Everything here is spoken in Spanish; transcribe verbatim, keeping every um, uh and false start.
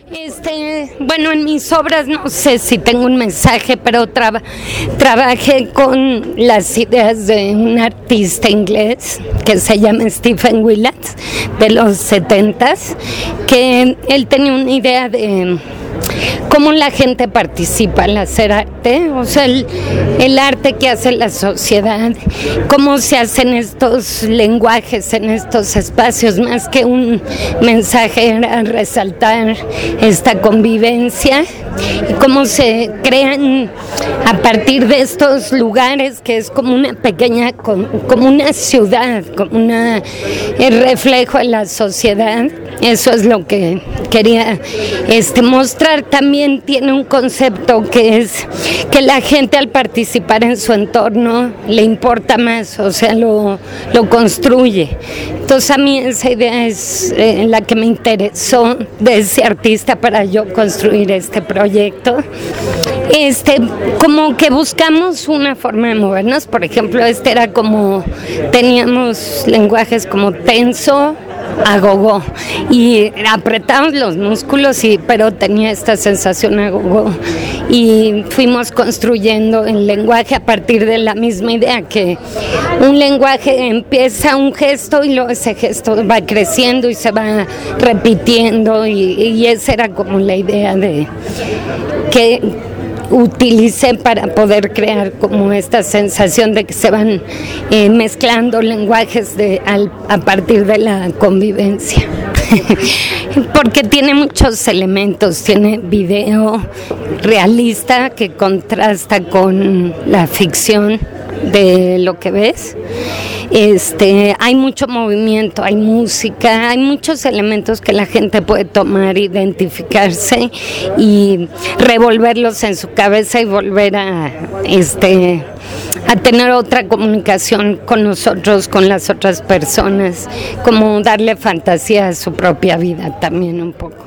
Este, bueno, en mis obras no sé si tengo un mensaje, pero traba, trabajé con las ideas de un artista inglés que se llama Stephen Willats, de los setentas, que él tenía una idea de cómo la gente participa al hacer arte, o sea, el, el arte que hace la sociedad, cómo se hacen estos lenguajes en estos espacios, más que un mensaje era resaltar esta convivencia y cómo se crean a partir de estos lugares que es como una pequeña, como una ciudad, como una, el reflejo de la sociedad. Eso es lo que quería este, mostrar. También tiene un concepto que es que la gente al participar en su entorno le importa más, o sea, lo, lo construye. Entonces a mí esa idea es eh, la que me interesó de ese artista para yo construir este proyecto. Este, como que buscamos una forma de movernos, por ejemplo, este era como, teníamos lenguajes como tenso, agogó, y apretamos los músculos, y, pero tenía esta sensación agogó, y fuimos construyendo el lenguaje a partir de la misma idea, que un lenguaje empieza un gesto y luego ese gesto va creciendo y se va repitiendo, y, y esa era como la idea de que utilicé para poder crear como esta sensación de que se van eh, mezclando lenguajes de, al, a partir de la convivencia. Porque tiene muchos elementos, tiene video realista que contrasta con la ficción de lo que ves. Este, hay mucho movimiento, hay música, hay muchos elementos que la gente puede tomar, identificarse y revolverlos en su cabeza y volver a este a tener otra comunicación con nosotros, con las otras personas, como darle fantasía a su propia vida también un poco.